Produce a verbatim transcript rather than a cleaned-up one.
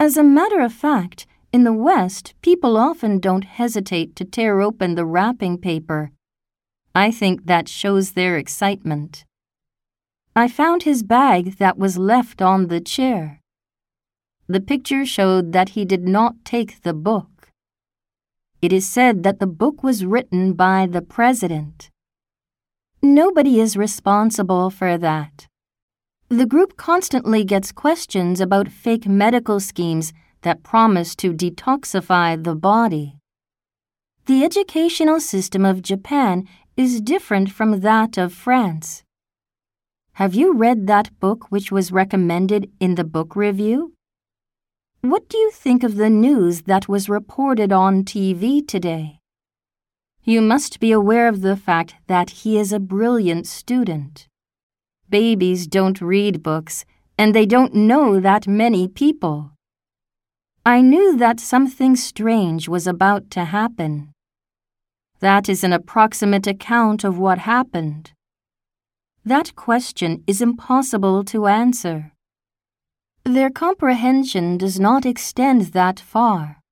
As a matter of fact, in the West, people often don't hesitate to tear open the wrapping paper. I think that shows their excitement. I found his bag that was left on the chair. The picture showed that he did not take the book. It is said that the book was written by the president. Nobody is responsible for that. The group constantly gets questions about fake medical schemes that promise to detoxify the body. The educational system of Japan is different from that of France. Have you read that book which was recommended in the book review? What do you think of the news that was reported on T V today? You must be aware of the fact that he is a brilliant student. Babies don't read books, and they don't know that many people. I knew that something strange was about to happen. That is an approximate account of what happened. That question is impossible to answer. Their comprehension does not extend that far.